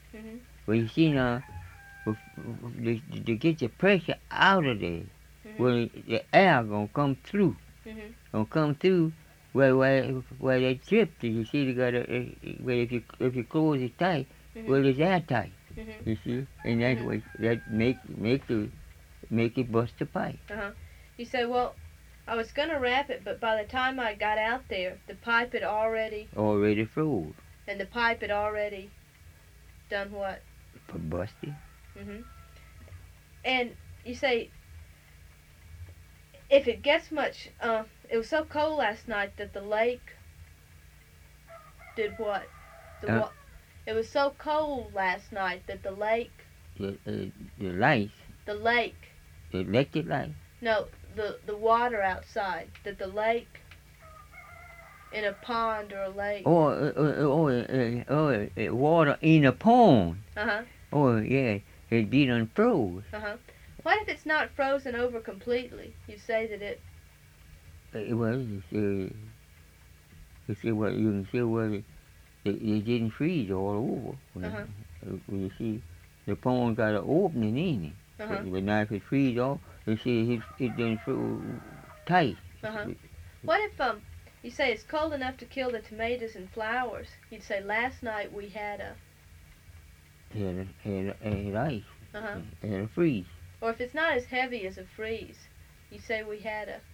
Mhm. Well, you see now, to get the pressure out of there, Mhm. well, the air gonna come through. Mhm. Gonna come through where they drip. You see, you gotta well, if you close it tight, Mhm. well, it's airtight. Mhm. You see, and that Mhm. way that make it bust the pipe. Uh-huh. You say, well, I was gonna wrap it, but by the time I got out there, the pipe had already, Already froze, and the pipe had already done what? busted. Mhm. And you say, if it gets much, it was so cold last night that the lake did what? The Uh, what? It was so cold last night that the lake, the lights, the lake, the electric light. no, the water outside, that the lake in a pond or a lake. Water in a pond. Uh-huh. Oh, yeah, it be done froze. Uh-huh. What if it's not frozen over completely? You say that it. Well, you see what you can see where it didn't freeze all over. Uh-huh. You see, the pond got an opening in it. Uh-huh. But now if it freeze off, you see it didn't froze tight. Uh-huh. What if you say it's cold enough to kill the tomatoes and flowers? You'd say last night we had a. Had ice. Uh-huh. Had a freeze. Or if it's not as heavy as a freeze, you say we had a.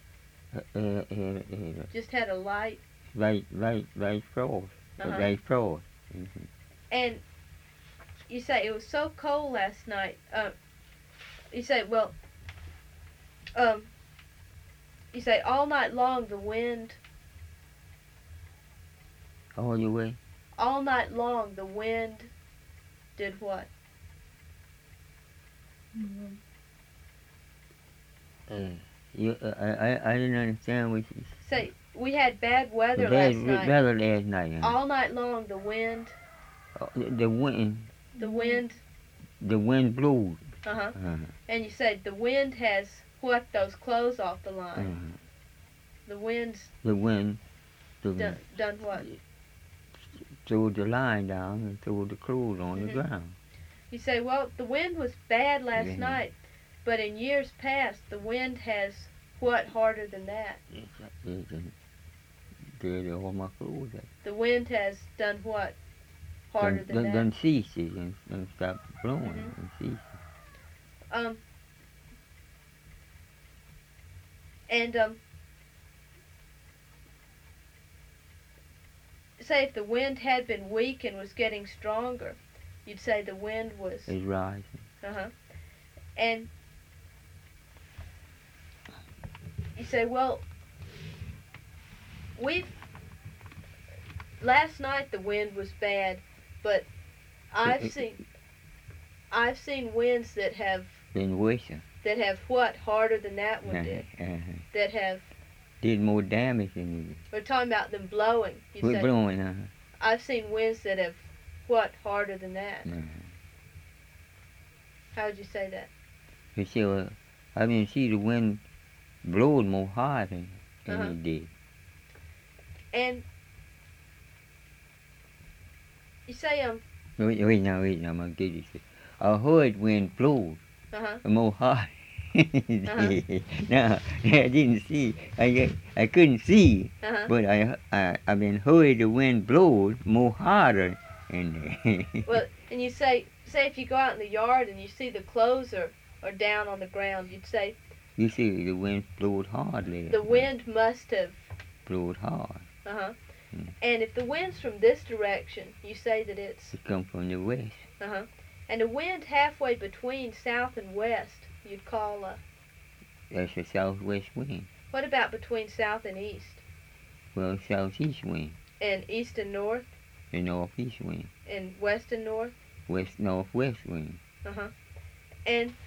Just had a light. Light frost. Uh-huh. Light frost. Mm-hmm. And you say it was so cold last night. You say, well, um, you say all night long the wind. All the way. All night long the wind did what? I didn't understand what you Say we had bad weather bad last night. weather last night. All night long the wind. The wind. The wind. The wind blew. Uh-huh. And you said the wind has whacked those clothes off the line. Uh-huh. The wind's The wind. done what? Threw the line down and threw the clothes on the ground. You say, well, the wind was bad last Yeah. night, but in years past the wind has what harder than that? It did all my clothes. The wind has done what harder than that? Done ceased and stopped blowing and ceased. Say if the wind had been weak and was getting stronger, you'd say the wind was. It's rising. Uh-huh. And you say, well, last night the wind was bad, but I've seen winds that have been worse. That have what harder than that one did. That have did more damage than we're talking about them blowing. We're blowing. I've seen winds that have what harder than that. How would you say that? You see, I mean, see the wind blowed more hard than it did. And you say Wait now, I'm gonna get this. I heard wind blow more hard. No, I didn't see. I couldn't see, but I been heard the wind blow more harder. Well, and you say if you go out in the yard and you see the clothes are down on the ground, you'd say. You see, the wind blowed hard there. The wind must have blowed hard. And if the wind's from this direction, you say that it come from the west. And a wind halfway between south and west, you'd call a. That's a southwest wind. What about between south and east? Well, southeast wind. And east and north? The northeast wind. And west and north? Northwest wind. And